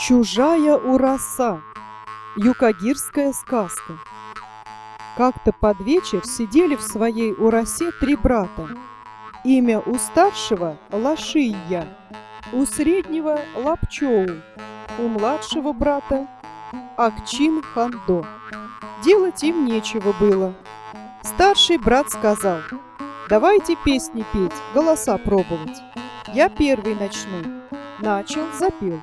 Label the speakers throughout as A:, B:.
A: Чужая ураса. Юкагирская сказка. Как-то под вечер сидели в своей урасе три брата. Имя у старшего – Лашия, у среднего – Лапчоу, у младшего брата – Акчин Хандо. Делать им нечего было. Старший брат сказал: «Давайте песни петь, голоса пробовать. Я первый начну». Начал, запел: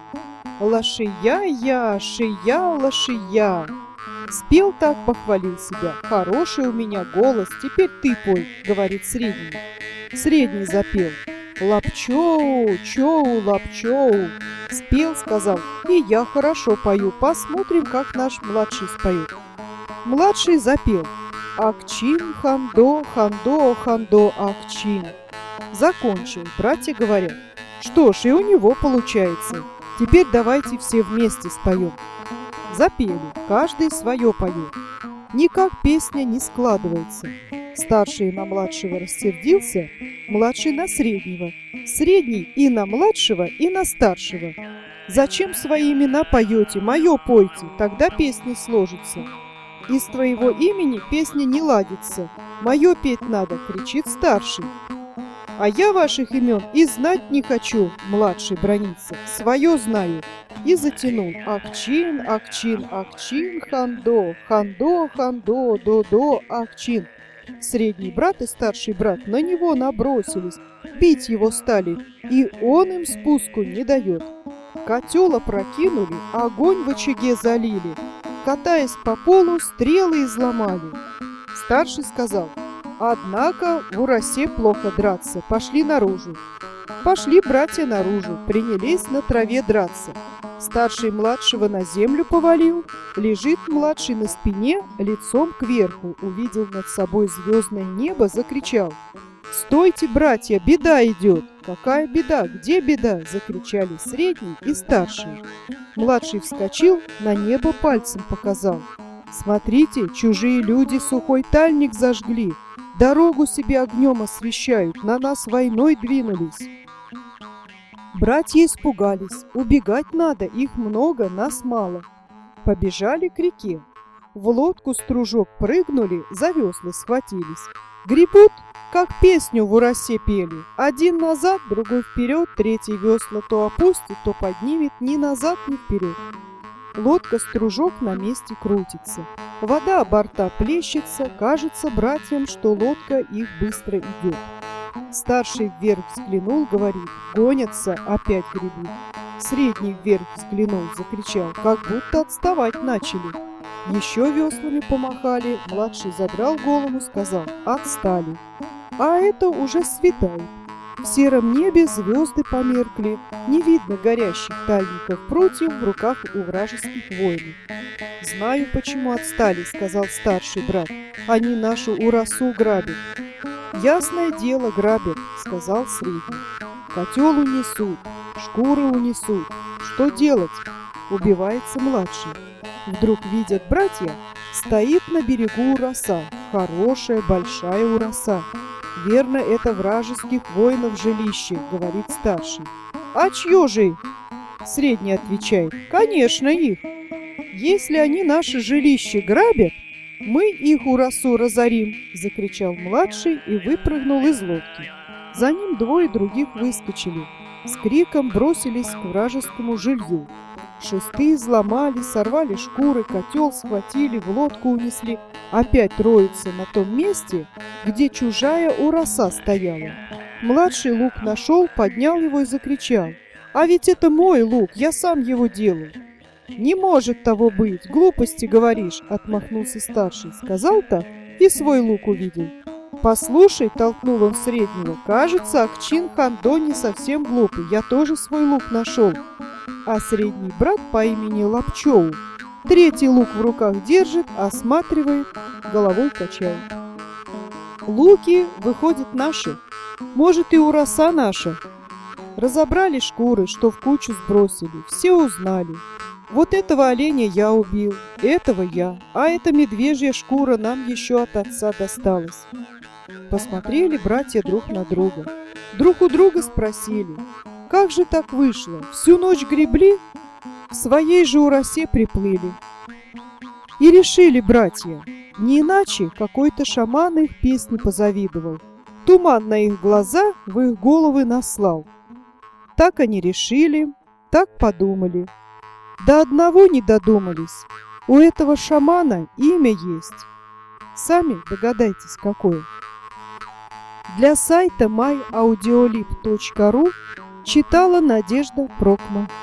A: «Лашия, шия, лашия». Спел так, похвалил себя: «Хороший у меня голос, теперь ты пой», — говорит средний. Средний запел: «Лапчоу, чоу, лапчоу». Спел, сказал: «И я хорошо пою, посмотрим, как наш младший споет». Младший запел: «Акчин, хандо, хандо, хандо, акчин». Закончил. Братья говорят: «Что ж, и у него получается. Теперь давайте все вместе споем». Запели, каждый свое поет. Никак песня не складывается. Старший на младшего рассердился, младший на среднего, средний и на младшего, и на старшего. «Зачем свои имена поете? Мое пойте, тогда песня сложится». «Из твоего имени песня не ладится. Мое петь надо», — кричит старший. «А я ваших имен и знать не хочу», — младший бранится. «Свое знаю». И затянул: «Акчин, акчин, акчин, хандо, хандо, хандо, до, акчин». Средний брат и старший брат на него набросились, бить его стали, и он им спуску не дает. Котел опрокинули, огонь в очаге залили, катаясь по полу, стрелы изломали. Старший сказал: «Однако в урасе плохо драться, пошли наружу». Пошли братья наружу, принялись на траве драться. Старший младшего на землю повалил, лежит младший на спине, лицом кверху, увидел над собой звездное небо, закричал: «Стойте, братья, беда идет!» «Какая беда? Где беда?» — закричали средний и старший. Младший вскочил, на небо пальцем показал: «Смотрите, чужие люди сухой тальник зажгли, дорогу себе огнем освещают, на нас войной двинулись». Братья испугались, убегать надо, их много, нас мало. Побежали к реке, в лодку стружок прыгнули, за весла схватились. Гребут, как песню в урасе пели. Один назад, другой вперед, третий весла то опустит, то поднимет, ни назад, ни вперед. Лодка стружок на месте крутится. Вода о борта плещется, кажется братьям, что лодка их быстро идет. Старший вверх взглянул, говорит: «Гонятся, опять гребут». Средний вверх взглянул, закричал: «Как будто отставать начали». Еще веслами помахали, младший задрал голову, сказал: «Отстали». А это уже светает. В сером небе звезды померкли, не видно горящих тальников прутьев в руках у вражеских воинов. «Знаю, почему отстали», — сказал старший брат. «Они нашу урасу грабят». «Ясное дело, грабят», — сказал средний. «Котел унесут, шкуры унесут. Что делать?» Убивается младший. Вдруг видят братья, стоит на берегу ураса, хорошая большая ураса. «Верно, это вражеских воинов жилище», — говорит старший. «А чье же?» — средний отвечает: «Конечно, их. Если они наше жилище грабят, мы их урасу разорим», — закричал младший и выпрыгнул из лодки. За ним двое других выскочили, с криком бросились к вражескому жилью. Шесты изломали, сорвали шкуры, котел схватили, в лодку унесли. Опять роются на том месте, где чужая ураса стояла. Младший лук нашел, поднял его и закричал: «А ведь это мой лук, я сам его делал». «Не может того быть, глупости говоришь», — отмахнулся старший. Сказал так и свой лук увидел. «Послушай», — толкнул он среднего, — «кажется, Акчин Хандо не совсем глупый, я тоже свой лук нашел». А средний брат по имени Лапчоу третий лук в руках держит, осматривает, головой качает. «Луки, выходят, наши. Может, и ураса наша». Разобрали шкуры, что в кучу сбросили, все узнали. «Вот этого оленя я убил, этого я, а эта медвежья шкура нам еще от отца досталась». Посмотрели братья друг на друга. Друг у друга спросили: «Как же так вышло? Всю ночь гребли?» в своей же уросе приплыли. И решили братья, не иначе какой-то шаман их песни позавидовал, туман на их глаза в их головы наслал. Так они решили, так подумали. До одного не додумались. У этого шамана имя есть. Сами догадайтесь, какое. Для сайта myaudiolib.ru читала Надежда Прокма.